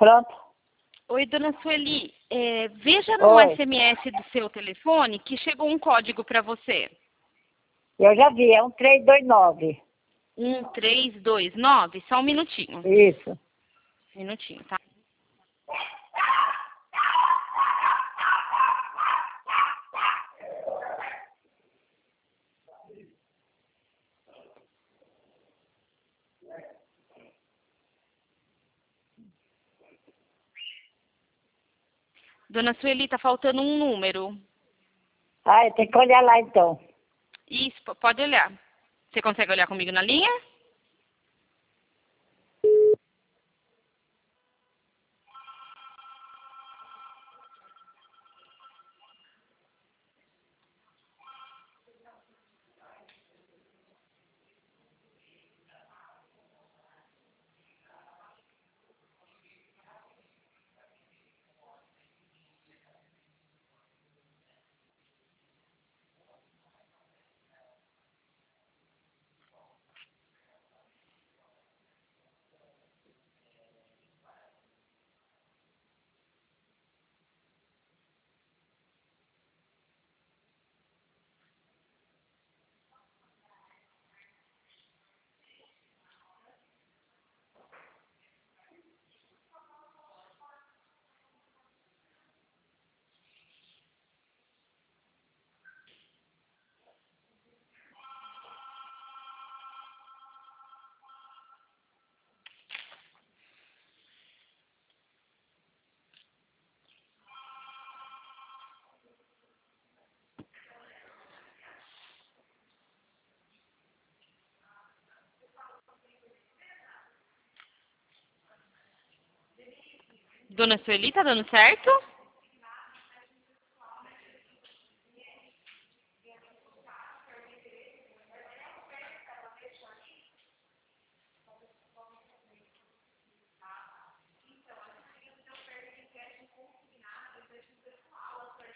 Pronto. Oi, dona Sueli. Veja no Oi. SMS do seu telefone que chegou um código para você. Eu já vi, é 1329. 1329. Só um minutinho. Isso. Um minutinho, tá? Dona Sueli, tá faltando um número. Ah, eu tenho que olhar lá então. Isso, pode olhar. Você consegue olhar comigo na linha? Dona Sueli, tá dando certo?